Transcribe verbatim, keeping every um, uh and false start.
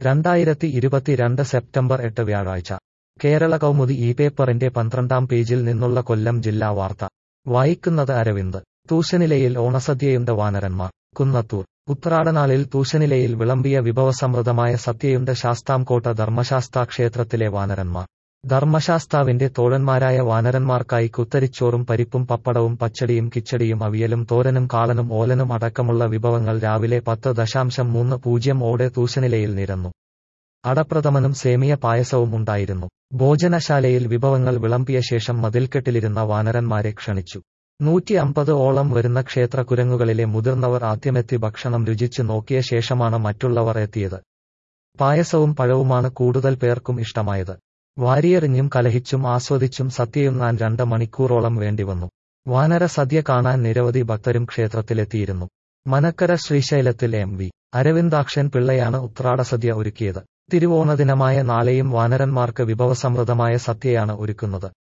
രണ്ടായിരത്തി ഇരുപത്തിരണ്ട് സെപ്റ്റംബർ എട്ട് വ്യാഴാഴ്ച കേരള കൗമുദി ഈ പേപ്പറിന്റെ പന്ത്രണ്ടാം പേജിൽ നിന്നുള്ള കൊല്ലം ജില്ലാ വാർത്ത വായിക്കുന്നത് അരവിന്ദ്. തൂശനിലയിൽ ഓണസദ്യയുണ്ട് വാനരന്മാർ. കുന്നത്തൂർ. ഉത്രാടനാളിൽ തൂശനിലയിൽ വിളമ്പിയ വിഭവസമൃദ്ധമായ സദ്യയുണ്ട് ശാസ്താംകോട്ട ധർമ്മശാസ്താ ക്ഷേത്രത്തിലെ വാനരന്മാർ. ധർമ്മശാസ്താവിന്റെ തോഴന്മാരായ വാനരന്മാർക്കായി കുത്തരിച്ചോറും പരിപ്പും പപ്പടവും പച്ചടിയും കിച്ചടിയും അവിയലും തോരനും കാളനും ഓലനും അടക്കമുള്ള വിഭവങ്ങൾ രാവിലെ പത്ത് ദശാംശം മൂന്ന് പൂജ്യം ഓടെ തൂശനിലയിൽ നിരന്നു. അടപ്രഥമനും സേമിയ പായസവും ഉണ്ടായിരുന്നു. ഭോജനശാലയിൽ വിഭവങ്ങൾ വിളമ്പിയ ശേഷം മതിൽക്കെട്ടിലിരുന്ന വാനരന്മാരെ ക്ഷണിച്ചു. നൂറ്റി അമ്പത് ഓളം വരുന്ന ക്ഷേത്ര കുരങ്ങുകളിലെ മുതിർന്നവർ ആദ്യമെത്തി ഭക്ഷണം രുചിച്ചു നോക്കിയ ശേഷമാണ് മറ്റുള്ളവർ എത്തിയത്. പായസവും പഴവുമാണ് കൂടുതൽ പേർക്കും ഇഷ്ടമായത്. വാരിയെറിഞ്ഞും കലഹിച്ചും ആസ്വദിച്ചും സദ്യയുണ്ണാൻ രണ്ട് മണിക്കൂറോളം വേണ്ടിവന്നു. വാനര സദ്യ കാണാൻ നിരവധി ഭക്തരും ക്ഷേത്രത്തിലെത്തിയിരുന്നു. മനക്കര ശ്രീശൈലത്തിൽ എം വി അരവിന്ദാക്ഷൻ പിള്ളയാണ് ഉത്രാടസദ്യ ഒരുക്കിയത്. തിരുവോണദിനമായ നാളെയും വാനരന്മാർക്ക് വിഭവസമൃദ്ധമായ സദ്യയാണ് ഒരുക്കുന്നത്.